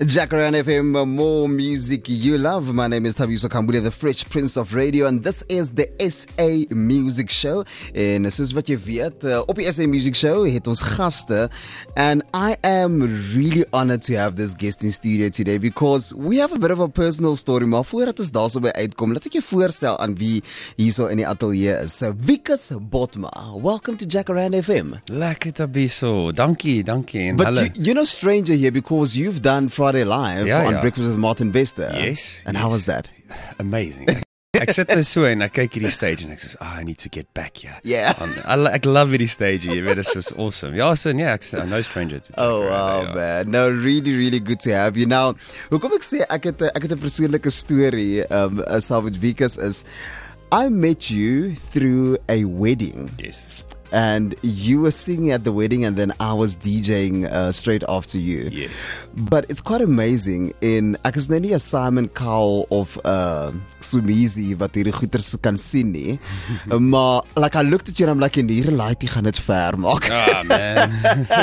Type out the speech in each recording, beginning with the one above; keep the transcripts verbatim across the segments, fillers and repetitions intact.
Jacaranda F M, more music you love. My name is Thabiso Kambule, the Fresh Prince of Radio, and this is the S A Music Show. En soos wat jy weet, uh, op die S A Music Show het ons gaste, and I am really honored to have this guest in studio today because we have a bit of a personal story. Maar voordat ons daar so by uitkom, laat ek jou voorstel aan wie hier so in die atelier is. So, Wikus Botma, welcome to Jacaranda F M. Lekker Thabiso, dankie, dankie. En But hulle, you, you're no stranger here because you've done Friday Live Ja, on ja. Breakfast with Martin Bester. Yes, And yes. how was that? Amazing. Ek sit nou so en ek kyk hierdie stage en ek sê, ah, I need to get back here. Yeah. And I, li- ek love hierdie stage hier, jy weet, dit is awesome. Ja, so nee, ek I'm no stranger to Oh Jacaranda, wow, ja. man. No, really, really good to have you. Now, hoekom ek sê ek het 'n- ek het 'n persoonlike storie um saam met Wikus is I met you through a wedding. Yes. And you were singing at the wedding and then I was DJing uh, straight after you. Yes. But it's quite amazing in ek is nou nie 'n Simon Cowell of uh Sumizi wat hierdie goeters kan sien nie. Maar like I looked at you and I'm like in hierdie lightie gaan dit ver maak. Ah, man.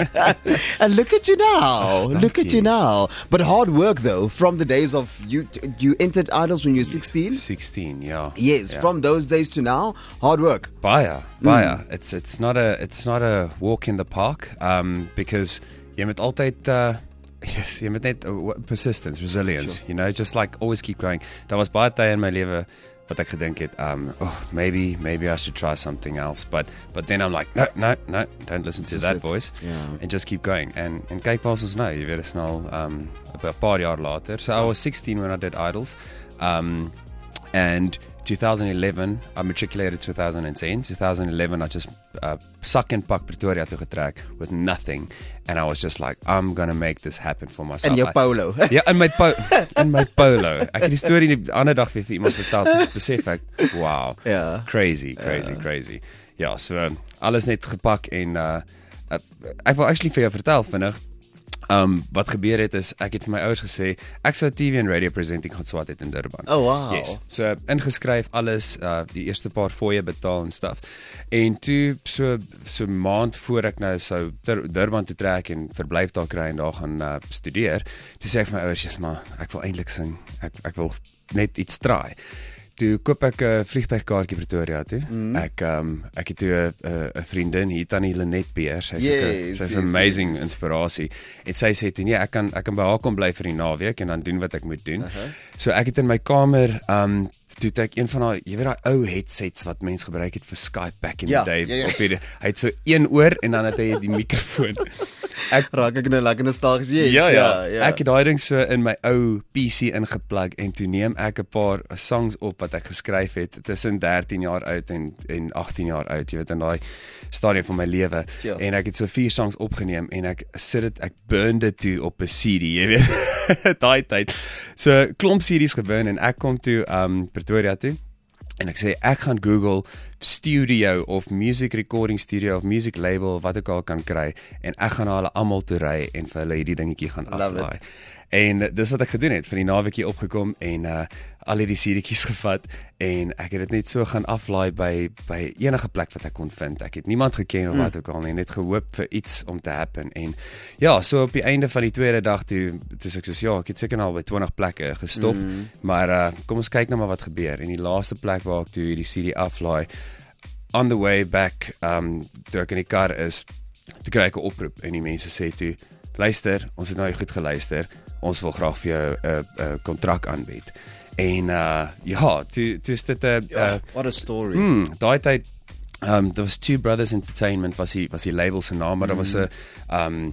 And look at you now. Thank Look at you you. now. But hard work though from the days of you you entered Idols when you were sixteen. sixteen, ja. Yes, Ja. from those days to now, hard work. Baie, baie. It's it's not a it's not a walk in the park um because jy moet altyd uh yes, jy moet net uh, persistence, resilience, Sure. you know, just like always keep going. Daar was baie tye in my lewe wat ek gedink het um oh maybe maybe I should try something else but but then I'm like no no no don't listen to This is that it. voice Yeah. and just keep going and en kyk waar ons nou, jy weet, is nou um 'n paar jaar later. So I was sixteen when I did Idols. Um and twenty eleven, I matriculated two thousand ten. twenty eleven, I just uh, suck and pak Pretoria toe getrek with nothing, and I was just like, I'm gonna make this happen for myself. And your I- polo. Ja, in my po in my polo. Ek het die storie die ander dag weer vir iemand vertel, dis besef ek, wow. Ja. Crazy, crazy, crazy. Ja, so uh, alles net gepak en uh, uh ek wil actually vir jou vertel vinnig. Um wat gebeur het is ek het vir my ouers gesê ek sou T V en radio presenting gaan swat het in Durban. Oh wow. Yes. So ingeskryf alles, uh die eerste paar fooie betaal en stuff. En toe so so maand voor ek nou sou Dur- Durban toe trek en verblyf daar kry en daar gaan uh, studeer, toe sê ek vir my ouers, "Jesus, maar ek wil eintlik sing. Ek ek wil net iets try." Toe koop ek 'n uh, vliegtuigkaartjie Pretoria toe. Mm. Ek um ek het toe 'n uh, 'n vriendin hier tannie Lenet Beer. Sy's Yes, sy's yes, amazing yes. inspirasie. En sy sê toe nee, ek kan ek kan by haar kom bly vir die naweek en dan doen wat ek moet doen. Uh-huh. So ek het in my kamer um toe het ek een van daai, jy weet daai ou headsets wat mense gebruik het vir Skype back in Ja, the day. ja, ja. Op die, hy het so een oor en dan het hy die mikrofoon. Ek Raak ek nou lekker nostalgies. Yes, Ja, ja, ja, ja. Ek het daai ding so in my ou P C ingeplug en toe neem ek 'n paar songs op wat ek geskryf het tussen dertien jaar oud en en agttien jaar oud, jy weet, in daai stadium van my lewe. Ja. En ek het so vier songs opgeneem en ek sit dit ek burn dit toe op 'n C D, jy weet. Daai tyd. So klomp C Ds geburn en ek kom toe um Pretoria toe. En ek sê ek gaan Google studio of music recording studio of music label wat ek al kan kry en ek gaan na hulle almal toe ry en vir hulle hierdie dingetjie gaan Love aflaai. it. En dis wat ek gedoen het, vir die naweekie opgekom en uh al hierdie C D'tjies gevat en ek het dit net so gaan aflaai by by enige plek wat ek kon vind. Ek het niemand geken of wat ook al nie, net gehoop vir iets om te happen. En ja, so op die einde van die tweede dag toe toe sê ek soos ja, ek het seker nou al by twintig plekke gestop, mm. maar uh kom ons kyk nou maar wat gebeur. En die laaste plek waar ek toe hierdie C D aflaai, on the way back, um toe ek in die kar is, toe kry ek 'n oproep en die mense sê toe, luister, ons het nou goed geluister, ons wil graag vir jou 'n 'n kontrak aanbied. En uh ja, toe toe is dit 'n Ja, what a story. Hmm, daai tyd um there was Two Brothers Entertainment was die was die label se naam, maar daar was 'n um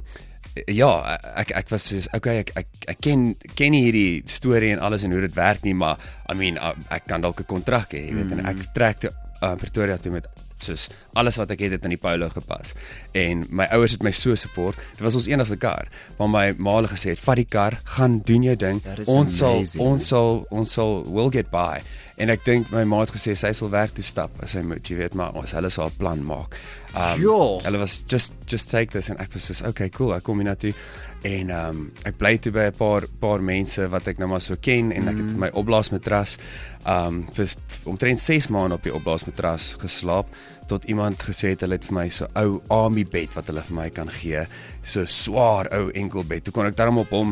ja, ek ek was soos okay, ek ek ek ken ken nie hierdie storie en alles en hoe dit werk nie, maar I mean ek kan dalk 'n kontrak hê, jy weet, en ek trek toe uh, Pretoria toe met soos alles wat ek het het in die polo gepas. En my ouers het my so support. Dit was ons enigste kar. Maar my ma het gesê, "Vat die kar, gaan doen jou ding. Ons sal ons sal ons sal will get by." En ek dink my ma het gesê sy sal werk toe stap as sy moet, jy weet, maar ons hulle sal 'n plan maak. Um, Jo. Hulle was just just take this en ek was soos okay, cool, ek kom hier na toe. En um, ek bly toe by 'n paar paar mense wat ek nou maar so ken en ek het my opblaasmatras um vir omtrent ses maande op die opblaasmatras geslaap tot iemand gesê het hulle het vir my so ou army bed wat hulle vir my kan gee, so swaar ou enkelbed. Toe kon ek daarom op hom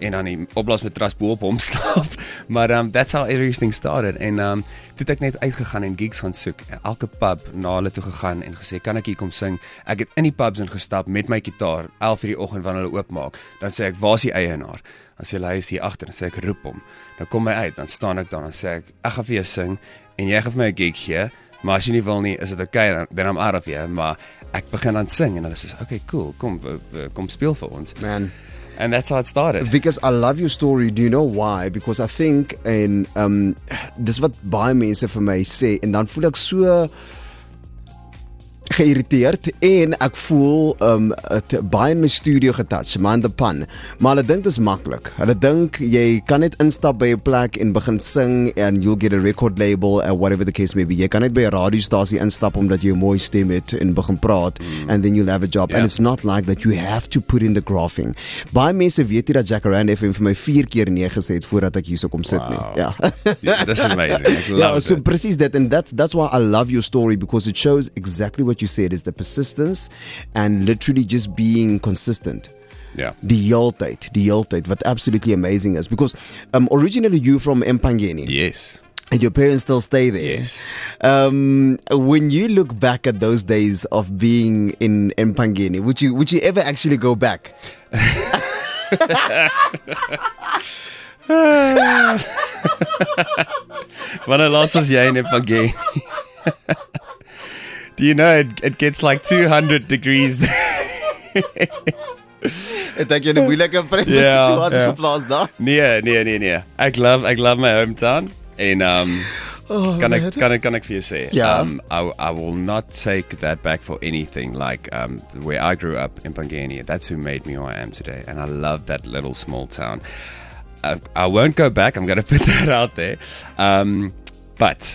en dan die opblaasmatras bo op hom slaap. Maar um, that's how everything started. En um, toe het ek net uitgegaan en gigs gaan soek. Elke pub na hulle toe gegaan en gesê, kan ek hier kom sing? Ek het in die pubs ingestap met my gitaar, elf uur die oggend wanneer hulle oopmaak. Dan sê ek, waar is die eienaar? Dan sê hulle, hy is hier agter. Dan sê ek, roep hom. Dan kom hy uit, dan staan ek daar, dan sê ek, ek gaan vir jou sing en jy gaan vir my 'n gig gee. Maar as jy nie wil nie, is dit okay, then I'm out of here. Maar ek begin aan sing en hulle sê, okay, cool, kom, kom speel vir ons. Man. And that's how it started. Because I love your story. Do you know why? Because I think, en um, dis wat baie mense vir my sê, en dan voel ek so geïrriteerd en ek voel um, het baie in my studio getouch, man the pan. Maar hulle dink dit is maklik. Hulle dink jy kan net instap by 'n plek en begin sing and you'll get a record label and whatever the case may be. Jy kan net by 'n radiostasie instap omdat jy 'n mooi stem het en begin praat mm. and then you'll have a job. Yeah. And it's not like that. You have to put in the graphing. Baie mense weet nie dat Jacaranda F M vir my vier keer nee gesê het voordat ek hier so kom sit wow. nie. Ja. Yeah, that's amazing. I love yeah, so it. presies dit and that's that's why I love your story because it shows exactly what you said is the persistence and literally just being consistent. Yeah. Die hele tyd, die hele tyd, what absolutely amazing is because um, originally you from Empangeni. Yes. And your parents still stay there. Yes. Um, when you look back at those days of being in Empangeni, would you would you ever actually go back? Wanneer laas was jy in Empangeni? Do you know it, it gets like two hundred degrees there? Het ek jy 'n moeilike Ja, situasie ja. geplaas daar? Nee, nee, nee, nee. Ek love ek love my hometown en um Oh, kan man. ek kan ek kan ek vir jou sê. Ja. Um I I will not take that back for anything like um where I grew up in Pangani. That's who made me who I am today and I love that little small town. I, I won't go back. I'm going to put that out there. Um but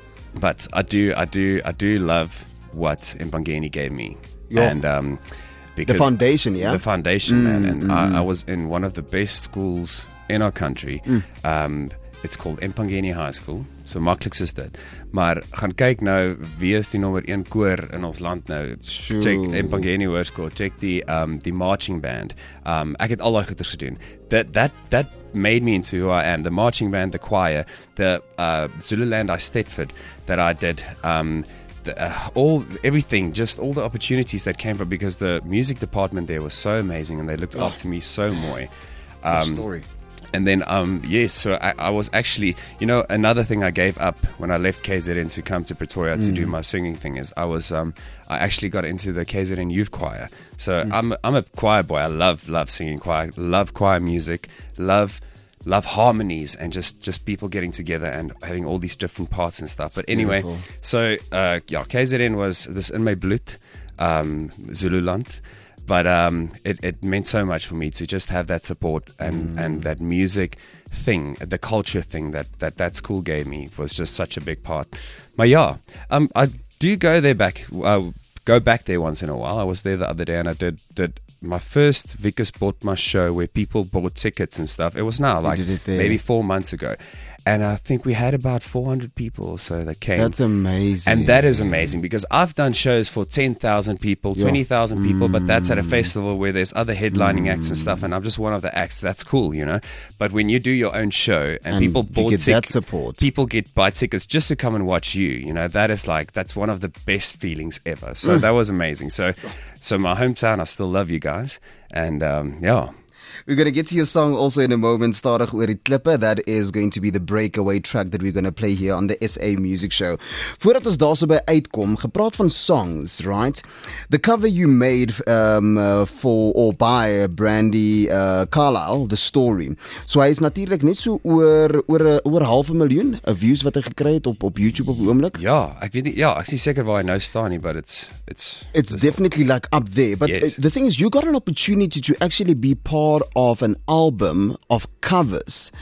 But I do, I do, I do love what Impangeni gave me, Yeah. and um, The because foundation, yeah? the foundation, man. And mm, I, I was in one of the best schools in our country. Mm. Um, it's called Impangeni High School. So maklik is dit. Maar gaan kyk nou wie is die nommer een koor in ons land nou. Sure. Check Impangeni Hoërskool, check die um die marching band. Um ek het al daai goeders gedoen. That that that made me into who I am. The marching band, the choir, the uh Zululand I Stedford that I did. Um The, uh, all everything, just all the opportunities that came from because the music department there was so amazing and they looked Oh. after me so more. Good Um, story. and then um yes, so I, I was actually, you know, another thing I gave up when I left K Z N to come to Pretoria mm. to do my singing thing is I was um I actually got into the K Z N youth choir. So mm. I'm I'm a choir boy. I love love singing choir, love choir music, love love harmonies and just just people getting together and having all these different parts and stuff. But anyway, beautiful. so uh yeah, K Z N was this in my blood, um Zululand. But um, it, it meant so much for me to just have that support and, mm. and that music thing, the culture thing that, that that school gave me was just such a big part. But yeah, um, I do go there back, uh, go back there once in a while. I was there the other day and I did did my first Vickers Botma show where people bought tickets and stuff. It was now like maybe four months ago. And I think we had about four hundred people or so that came. That's amazing. And that is amazing because I've done shows for ten thousand people, Yeah. twenty thousand people, Mm. but that's at a festival where there's other headlining mm. acts and stuff, and I'm just one of the acts. That's cool, you know. But when you do your own show and, And people you bought get tic- that support. people get buy tickets just to come and watch you, you know, that is like, that's one of the best feelings ever. So Mm. that was amazing. So, so my hometown, I still love you guys. And um, yeah. We're going to get to your song also in a moment. Stadig oor die klippe. That is going to be the breakaway track that we're going to play here on the S A Music Show. Voordat ons daarso by uitkom, gepraat van songs, right? The cover you made um, uh, for or by Brandy uh, Carlisle, The Story. So hy is natuurlik net so oor oor oor half 'n miljoen views wat hy gekry het op op YouTube op die oomblik. Ja, ek weet nie, ja, ek is nie seker waar hy nou staan nie, but it's it's It's definitely like up there. But Yes. uh, the thing is, you got an opportunity to actually be part of an album of covers.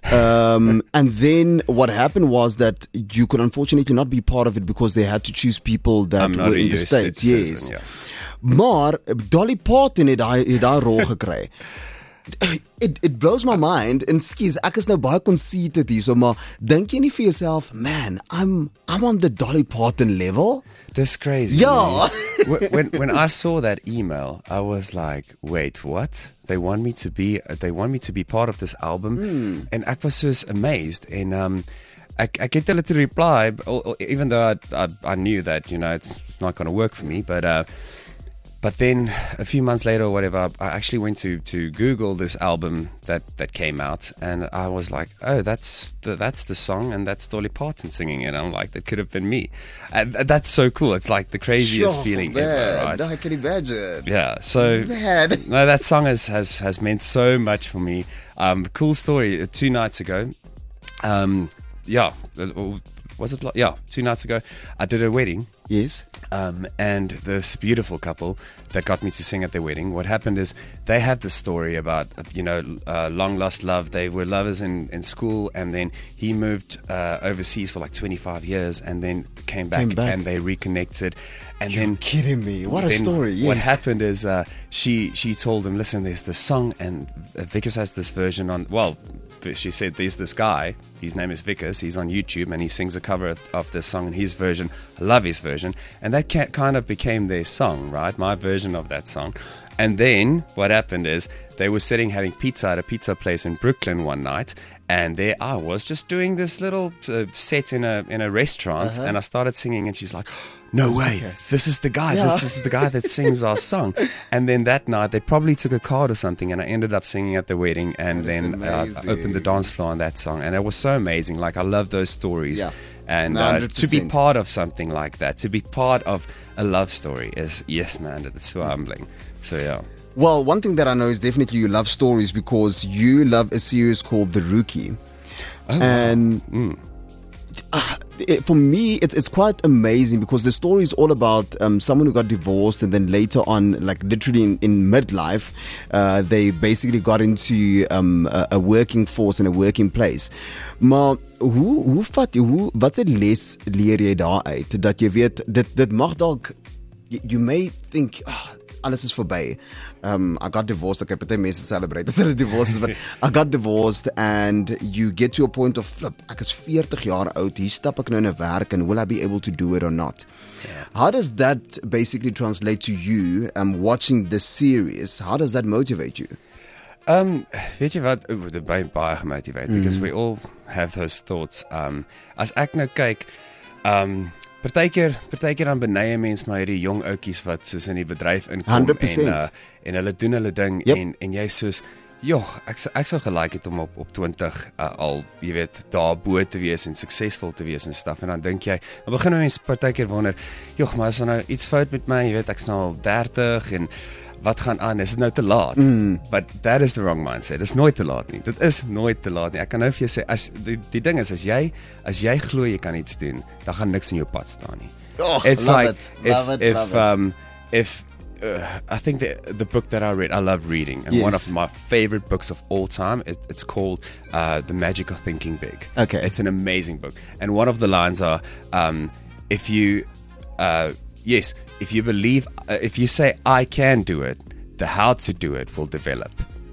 Um, and then what happened was that you could unfortunately not be part of it because they had to choose people that I'm not were a in the U S States. citizen, Yes. yeah. Maar Dolly Parton het daai het daai rol gekry. It it blows my mind. En skielik, ek is nou baie conceited hierso, maar dink jy nie vir jouself, man, I'm I'm on the Dolly Parton level? That's crazy. Yeah. when, when when I saw that email, I was like, wait, what? They want me to be they want me to be part of this album, mm. and ek was so amazed. And um, ek ek het hulle to reply, even though I, I I knew that, you know, it's, it's not going to work for me, but uh. But then a few months later or whatever, I actually went to, to Google this album that, that came out, and I was like, oh, that's the, that's the song, and that's Dolly Parton singing it. I'm like, that could have been me. And that's so cool. It's like the craziest sure, feeling man. ever, right? No, I can imagine. Yeah, so man. no, that song has, has, has meant so much for me. Um, cool story, two nights ago, um, yeah, was it? Yeah, two nights ago, I did a wedding. Yes. Um, and this beautiful couple that got me to sing at their wedding, what happened is they had this story about, you know, uh, long lost love. They were lovers in, in school, and then he moved uh, overseas for like twenty-five years and then came back, came back. and they reconnected. And You're then kidding me. What a then story. Yes. What happened is uh, she she told him, listen, there's this song, and Vickers has this version on, well, she said there's this guy, his name is Vickers, he's on YouTube, and he sings a cover of, of this song in his version. I love his version. And that ca- kind of became their song, right? My version of that song. And then what happened is they were sitting having pizza at a pizza place in Brooklyn one night, and there I was just doing this little uh, set in a in a restaurant, uh-huh. and I started singing, and she's like, no That's way, because. this is the guy, yeah. this, this is the guy that sings our song. And then that night they probably took a card or something, and I ended up singing at the wedding, and that then uh, I opened the dance floor on that song, and it was so amazing. Like, I love those stories. Yeah. And uh, to be part of something like that, to be part of a love story is, yes, man, it's so humbling. So, yeah. Well, one thing that I know is definitely you love stories, because you love a series called The Rookie. Oh, and wow. mm. uh, it, for me, it's, it's quite amazing, because the story is all about um, someone who got divorced, and then later on, like literally in, in midlife, uh, they basically got into um, a, a working force and a working place. Maar hoe hoe vat hoe wat se les leer jy daar uit dat jy weet dit dit mag dalk you, you may think oh, alles is verby. Um, I got divorced. Okay, party mense celebrate as hulle divorces, but I got divorced, and you get to a point of flip. Ek is forty jaar oud. Hier stap ek nou in 'n werk, and will I be able to do it or not? Yeah. How does that basically translate to you? Um, watching the series, how does that motivate you? Um, weet jy wat, oh, dit baie baie gemotiveerd, mm. because we all have those thoughts. Um, as ek nou kyk, um, partykeer, partykeer dan benye mens maar hierdie jong ouetjies wat soos in die bedryf inkom one hundred percent. en uh, en hulle doen hulle ding, yep. en en jy soos, joh, ek ek sou gelike het om op op twenty uh, al, jy weet, daar bo te wees en suksesvol te wees en stuff, en dan dink jy, dan begin mense partykeer wonder, joh, maar is er nou iets fout met my, jy weet, ek's nou al thirty en wat gaan aan, is dit nou te laat? Mm. But that is the wrong mindset. Dit is nooit te laat nie. Dit is nooit te laat nie. Ek kan nou vir jou sê, as die, die ding is, as jy as jy glo jy kan iets doen, dan gaan niks in jou pad staan nie. Oh, it's love like it, if love it, if love um if uh, I think the the book that I read, I love reading, and yes. one of my favorite books of all time, it, it's called uh, The Magic of Thinking Big. Okay, it's an amazing book, and one of the lines are, um, if you uh, yes. If you believe, uh, if you say, I can do it, the how to do it will develop.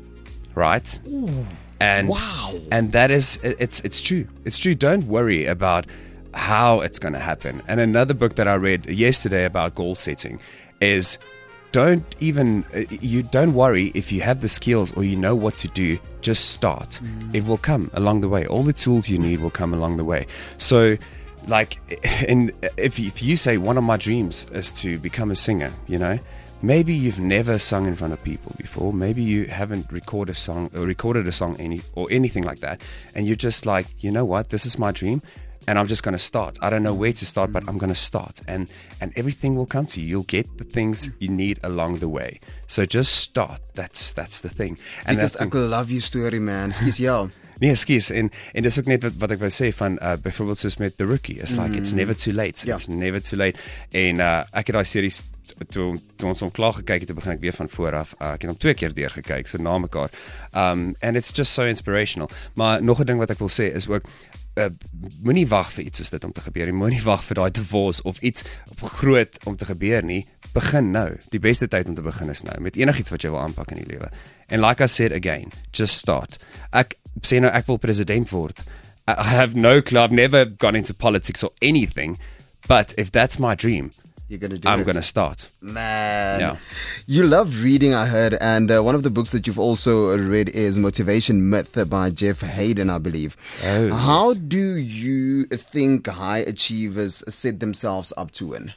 Right? Ooh, and wow. And that is, it's it's true. It's true. Don't worry about how it's going to happen. And another book that I read yesterday about goal setting is, don't even, you don't worry if you have the skills or you know what to do, just start. Mm. It will come along the way. All the tools you need will come along the way. So, like, in, if, if you say one of my dreams is to become a singer, you know, maybe you've never sung in front of people before. Maybe you haven't recorded a song or recorded a song any or anything like that. And you're just like, you know what, this is my dream. And I'm just going to start. I don't know where to start, but I'm going to start. And and everything will come to you. You'll get the things you need along the way. So just start. That's that's the thing. And because I love your story, man. Skies, ja. Nee, skies. En en dis ook net wat wat ek wou sê van uh, byvoorbeeld soos met The Rookie. It's like mm. it's never too late. Yeah. It's never too late. En uh, ek het daai series toe, toe ons hom klaar gekyk het, toe begin ek weer van voor af. Uh, ek het hom twee keer deur gekyk, so na mekaar. Um and it's just so inspirational. Maar nog 'n ding wat ek wil sê is ook uh, moenie wag vir iets soos dit om te gebeur nie. Moenie wag vir daai divorce of iets groot om te gebeur nie. Begin nou. Die beste tyd om te begin is nou met enigiets wat jy wil aanpak in die lewe. And like I said again, just start. Ek sê nou ek wil president word. I have no clue. I've never gone into politics or anything, but if that's my dream, You're gonna do I'm it. going to start. Man, Yeah. you love reading, I heard, and uh, one of the books that you've also read is Motivation Myth by Jeff Hayden, I believe. Oh, How do you think high achievers set themselves up to win?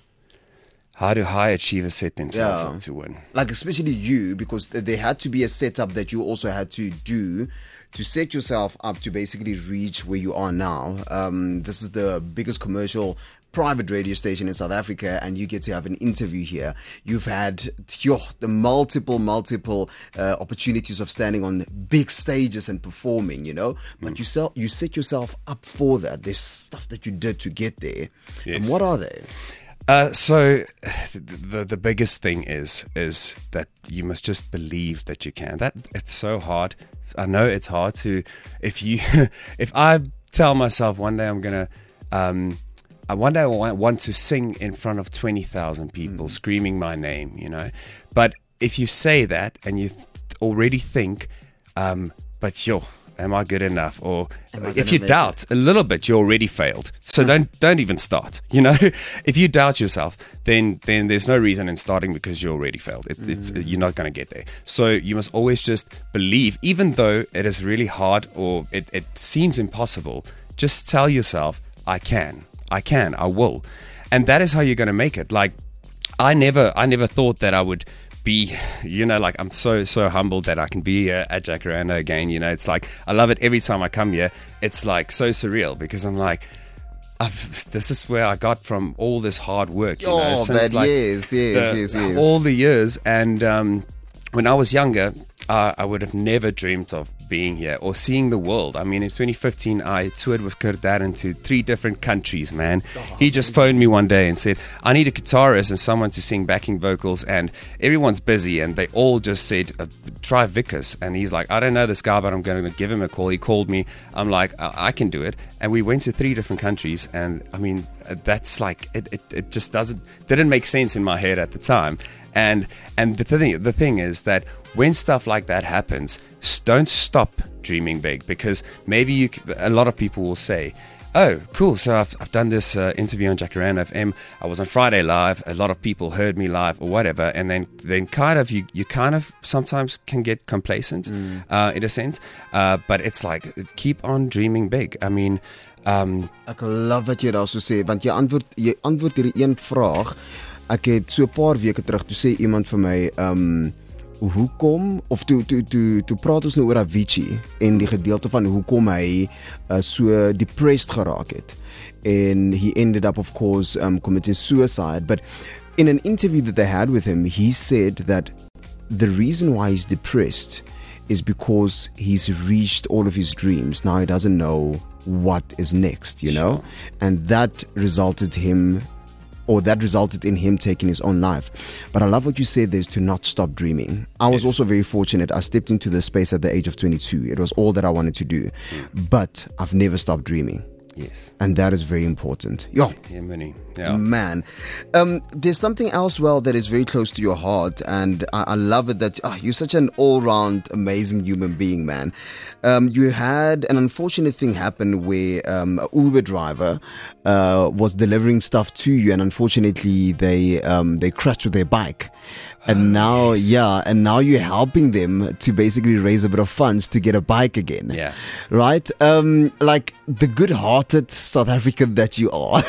How do high achievers set themselves Yeah. up to win? Like especially you, because there had to be a setup that you also had to do to set yourself up to basically reach where you are now. Um, this is the biggest commercial private radio station in South Africa, and you get to have an interview here. You've had yo, the multiple, multiple uh, opportunities of standing on big stages and performing, you know, but mm. you, sell, you set yourself up for that. There's stuff that you did to get there. Yes. And what are they? Uh, so the the biggest thing is is that you must just believe that you can. That it's so hard. I know it's hard to if you if I tell myself one day I'm gonna um I one day I want, want to sing in front of twenty thousand people mm. screaming my name, you know. But if you say that and you th- already think, um, but yo. Am I good enough? Or if you doubt it? a little bit, you already failed. So don't don't even start. You know, if you doubt yourself, then then there's no reason in starting because you already failed. It, mm. It's you're not going to get there. So you must always just believe, even though it is really hard or it, it seems impossible. Just tell yourself, I can, I can, I will, and that is how you're going to make it. Like I never, I never thought that I would. Be, you know, like I'm so so humbled that I can be uh, at Jacaranda again. You know, it's like I love it every time I come here. It's like so surreal because I'm like, I've, this is where I got from all this hard work. You oh, know, since like yes, yes, the, yes, yes. all the years. And um, when I was younger, uh, I would have never dreamed of being here or seeing the world. I mean, in twenty fifteen, I toured with Kurt Darren to three different countries, man. Oh, he just phoned me one day and said, I need a guitarist and someone to sing backing vocals, and everyone's busy, and they all just said, uh, try Vickers. And he's like, I don't know this guy, but I'm going to give him a call. He called me. I'm like, I, I can do it. And we went to three different countries, and I mean, that's like, it, it, it just doesn't, didn't make sense in my head at the time. And and the thing the thing is that when stuff like that happens, don't stop dreaming big, because maybe you a lot of people will say, oh, cool, so I've, I've done this uh, interview on Jacaranda F M. I was on Friday Live. A lot of people heard me live or whatever. And then, then kind of, you, you kind of sometimes can get complacent mm. uh, in a sense. Uh, but it's like, keep on dreaming big. I mean... Um, Ek love wat jy daar so sê, want jy antwoord, jy antwoord hierdie een vraag. Ek het so 'n paar weke terug, toe sê iemand vir my, um, hoekom, of toe, toe, toe, toe praat ons nou oor Avicii en die gedeelte van hoekom hy uh, so depressed geraak het. And he ended up, of course, um, committing suicide. But in an interview that they had with him, he said that the reason why he's depressed is because he's reached all of his dreams. Now he doesn't know what is next, you know? And that resulted him or that resulted in him taking his own life. But I love what you said there, is to not stop dreaming. I was yes. also very fortunate. I stepped into this space at the age of twenty-two. It was all that I wanted to do. Mm. But I've never stopped dreaming. Yes. And that is very important. Yo. Yeah, many. Yeah. Man. Um, there's something else, well, that is very close to your heart. And I, I love it that oh, you're such an all-round amazing human being, man. Um, you had an unfortunate thing happen where um, an Uber driver uh, was delivering stuff to you. And unfortunately, they um, they crashed with their bike. And oh, now, yes. yeah, and now you're helping them to basically raise a bit of funds to get a bike again. Yeah. Right? Um, like the good-hearted South African that you are.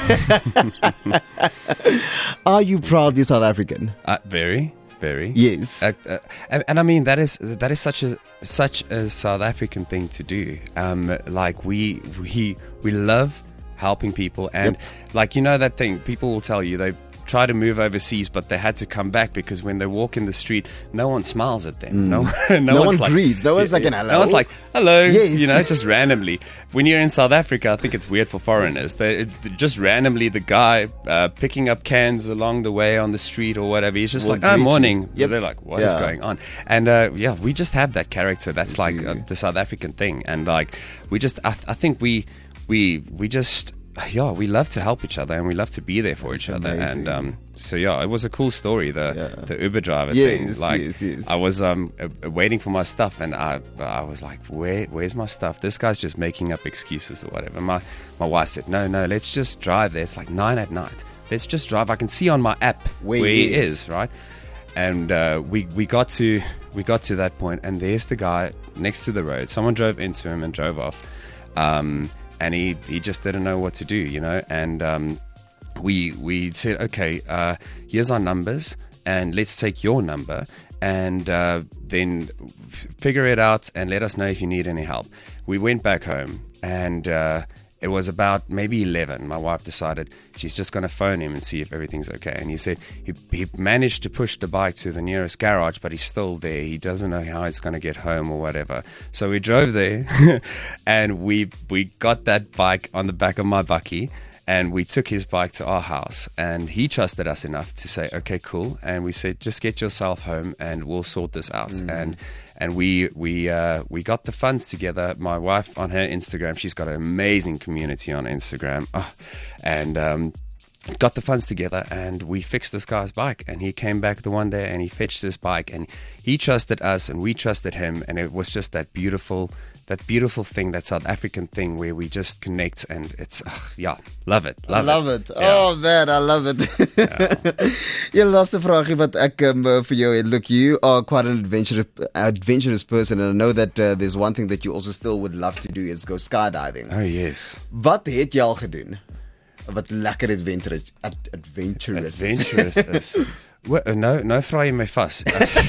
Are you proudly South African? Uh, very, very. Yes. Uh, uh, and, and I mean, that is that is such a such a South African thing to do. Um, like we we we love helping people, and yep. like you know that thing, people will tell you they try to move overseas, but they had to come back because when they walk in the street, no one smiles at them. Mm. No, no, no one's one like, greets. No one's yeah, like an hello. No one's like hello. Yes. You know, just randomly. When you're in South Africa, I think it's weird for foreigners. They just randomly the guy uh, picking up cans along the way on the street or whatever. He's just we'll like, oh, morning. Yep. They're like, what yeah. is going on? And uh, yeah, we just have that character. That's like uh, the South African thing, and like we just, I, th- I think we. We we we just yeah, we love to help each other and we love to be there for That's each other. Amazing. And um, so yeah, it was a cool story. The yeah. the Uber driver yes, thing. Like yes, yes. I was um uh, waiting for my stuff, and I I was like, where where's my stuff? This guy's just making up excuses or whatever. My my wife said, no no, let's just drive there. It's like nine at night. Let's just drive. I can see on my app where, where he is. is, right? And uh, we we got to we got to that point, and there's the guy next to the road. Someone drove into him and drove off. Um, And he, he just didn't know what to do, you know. And um, we we said, okay, uh, here's our numbers, and let's take your number, and uh, then f- figure it out, and let us know if you need any help. We went back home, and uh, it was about maybe eleven. My wife decided she's just going to phone him and see if everything's okay. And he said he, he managed to push the bike to the nearest garage, but he's still there. He doesn't know how he's going to get home or whatever. So we drove there, and we we got that bike on the back of my bakkie, and we took his bike to our house. And he trusted us enough to say, okay, cool. And we said, just get yourself home, and we'll sort this out. Mm. And And we we uh, we got the funds together. My wife on her Instagram, she's got an amazing community on Instagram, oh, and um, got the funds together, and we fixed this guy's bike. And he came back the one day, and he fetched this bike, and he trusted us, and we trusted him, and it was just that beautiful. That beautiful thing, that South African thing where we just connect, and it's, uh, yeah, love it. Love, love it. it. Yeah. Oh man, I love it. Jou laaste vraagie wat ek um, vir jou het. Look, you are quite an adventurous, adventurous person, and I know that uh, there's one thing that you also still would love to do is go skydiving. Oh yes. Wat het jy al gedoen? Wat lekker adventurous, ad, adventurous is. Adventurous is. Well, no, no vra jy my vas.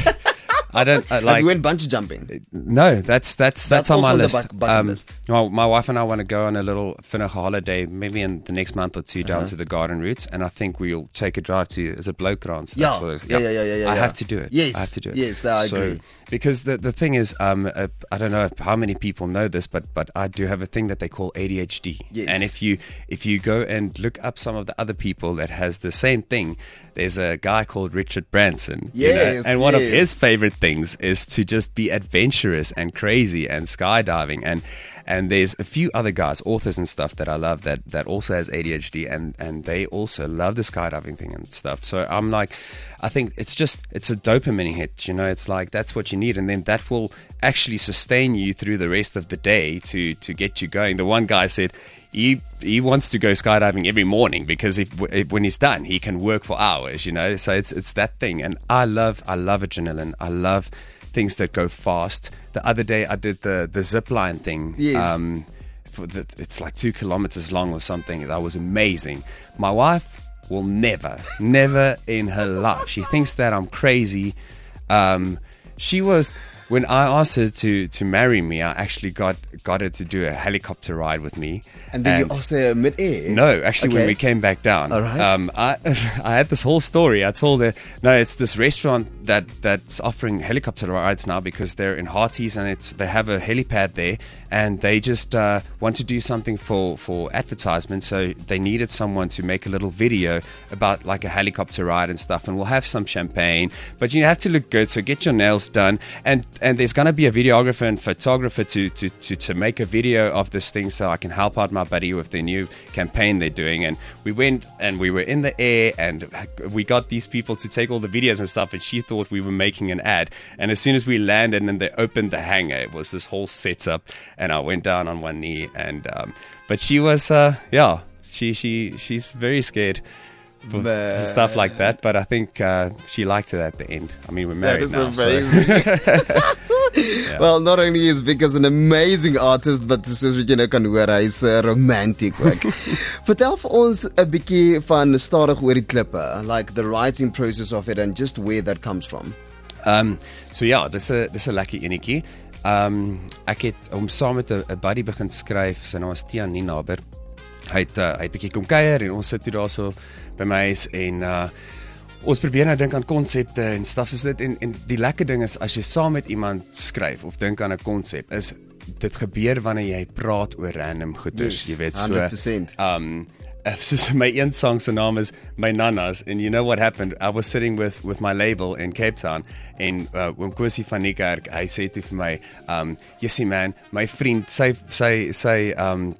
I don't uh, like. Have you went bungee jumping? No, that's that's that's, that's on my also list. The buck, bucket um, list. Well, my wife and I want to go on a little vinnige holiday, maybe in the next month or two, down uh-huh. to the Garden Route, and I think we'll take a drive to. Is it Blowkrans? Yeah. Yeah, yeah, yeah, yeah, yeah. I yeah. have to do it. Yes, I have to do it. Yes, I so, agree. Because the the thing is, um, uh, I don't know how many people know this, but but I do have a thing that they call A D H D. Yes. And if you if you go and look up some of the other people that has the same thing, there's a guy called Richard Branson. Yes, you know? And one yes. of his favorite things is to just be adventurous and crazy and skydiving, and and there's a few other guys, authors and stuff that I love that that also has A D H D, and and they also love the skydiving thing and stuff. So I'm like, I think it's just it's a dopamine hit, you know. It's like that's what you need, and then that will actually sustain you through the rest of the day to to get you going. The one guy said he he wants to go skydiving every morning because if, if when he's done he can work for hours, you know. So it's it's that thing, and I love I love adrenaline. I love things that go fast. The other day I did the the zip line thing. Yes. Um, for the, it's like two kilometers long or something. That was amazing. My wife will never, never in her life. She thinks that I'm crazy. Um, she was. When I asked her to, to marry me, I actually got, got her to do a helicopter ride with me. And then and you asked her mid-air? No, actually okay. when we came back down. All right. Um, I I had this whole story. I told her, no, it's this restaurant that, that's offering helicopter rides now because they're in Harties and it's they have a helipad there, and they just uh, want to do something for, for advertisement. So they needed someone to make a little video about like a helicopter ride and stuff. And we'll have some champagne, but you have to look good. So get your nails done. And and there's going to be a videographer and photographer to, to, to, to make a video of this thing so I can help out my buddy with the new campaign they're doing. And we went and we were in the air and we got these people to take all the videos and stuff, and she thought we were making an ad. And as soon as we landed and they opened the hangar, it was this whole setup, and I went down on one knee. And um, but she was uh, yeah she she she's very scared for, for stuff like that, but I think uh, she liked it at the end. I mean, we're married that is now. Amazing. So. Yeah. Well, not only is Vickers an amazing artist, but soos wat jy nou kan hoor, hy's uh, romantic ook. Vertel vir ons 'n bietjie van Stadig oor die klippe, like the writing process of it and just where that comes from. Um, so ja, dis 'n dis 'n lekker enetjie. Um, ek het om saam met 'n buddy begin skryf. Sy naam is Tiaan Nienaber. Hy het uh, hy het bietjie kom kuier en ons sit toe daarso by my huis en uh, ons probeer nou dink aan konsepte en stuff soos dit, en, en die lekker ding is as jy saam met iemand skryf of dink aan 'n konsep, is dit gebeur wanneer jy praat oor random goeders, yes, jy weet, so one hundred percent. um soos my een song se naam is My Nanas, and you know what happened, I was sitting with with my label in Cape Town en uh, oom Kosie van Niekerk, hy sê toe vir my um Jessie man, my vriend sy sy sy um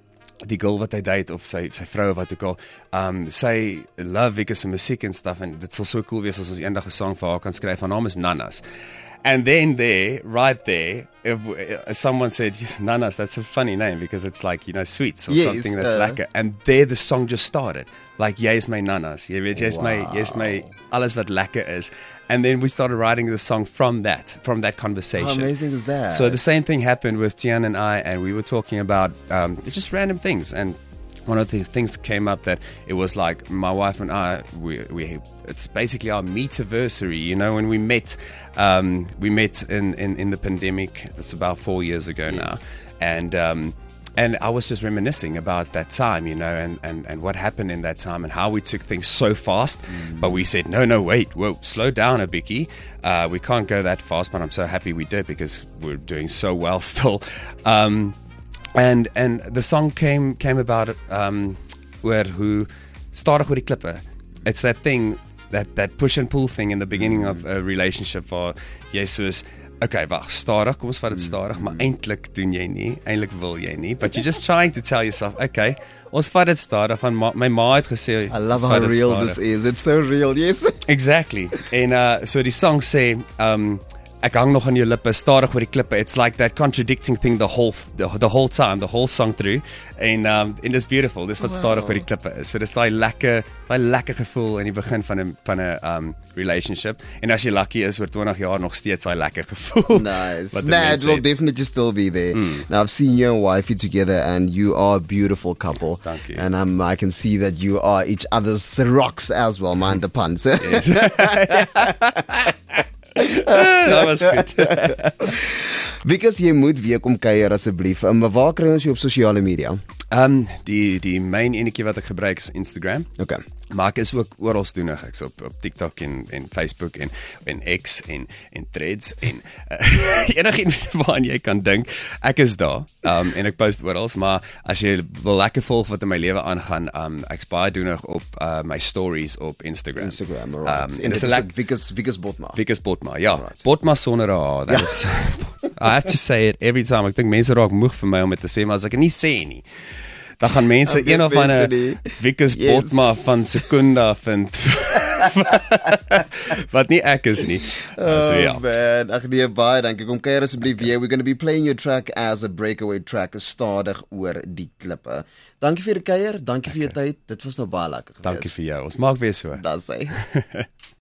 die girl wat hy date of sy sy vrou wat ook al, um sy love Wieke se musiek en stuff en dit sal so cool wees as ons eendag 'n song vir haar kan skryf. Haar naam is Nanas. And then there, right there, if, if someone said, Nanas, that's a funny name because it's like, you know, sweets or yes, something that's uh, lekker. And there the song just started. Like, jy is my Nanas. Jy weet, jy is my, jy is my, alles wat lekker is. And then we started writing the song from that, from that conversation. How amazing is that? So the same thing happened with Tian and I, and we were talking about um, just random things. And one of the things came up that it was like my wife and I, we, we it's basically our meetiversary, you know, when we met, um, we met in, in, in the pandemic. It's about four years ago yes. now. And, um, and I was just reminiscing about that time, you know, and, and, and what happened in that time and how we took things so fast. Mm. But we said, no, no, wait, whoa, slow down a bickie. Uh, we can't go that fast, but I'm so happy we did because we're doing so well still. Um, And and the song came came about um where who started with die klippe. It's that thing that that push and pull thing in the beginning of a relationship waar jy soos okay, wag, stadig, kom ons vat dit stadig, maar eintlik doen jy nie, eintlik wil jy nie, but you're just trying to tell yourself, okay, ons vat dit stadig van ma, my ma het gesê I love how real stadig. This is. It's so real, yes. Exactly. En uh so die song sê um ek hang nog aan jou lippe, stadig oor die klippe. It's like that contradicting thing the whole the, the whole time, the whole song through. En um and it's beautiful. Dis wat wow. stadig oor die klippe is. So dis daai lekker, daai lekker gevoel in die begin van 'n van 'n um relationship. En as jy lucky is oor twenty jaar nog steeds daai lekker gevoel. Nice. Nah, it will definitely still be there. Mm. Now I've seen you and wifey together and you are a beautiful couple. Thank you. And um I can see that you are each other's rocks as well, mind the pun. So. Yes. Dat was goed. Wieke, jy moet weer kom kuier asseblief. Maar waar kry ons jou op sosiale media? Um die die main enetjie wat ek gebruik is Instagram. Okay. Maar ek is ook oral doenig. Ek's op op TikTok en en Facebook en en X en en Threads en uh, enigiets waaraan jy kan dink. Ek is daar. Um en ek post oral, maar as jy wil lekker volg wat in my lewe aangaan, um ek's baie doenig op uh, my stories op Instagram. Instagram, right. Um, en dit is like Wieke Wieke Botma. Wieke Botma. Ja, right. Botma sonder haar. That ja. is I have to say it every time. Ek dink mense raak moeg vir my om dit te sê, maar as ek dit nie sê nie, dan gaan mense een of ander Wieke Botma yes. van Sekunda vind wat nie ek is nie. Oh so, ja. man, ag nee, baie dankie. Kom kuier asseblief weer. We're going to be playing your track as a breakaway track, stadig oor die klippe. Dankie vir die kuier, dankie okay. vir jou tyd. Dit was nou baie lekker geweest. Dankie vir jou. Ons maak weer so. Dis hy.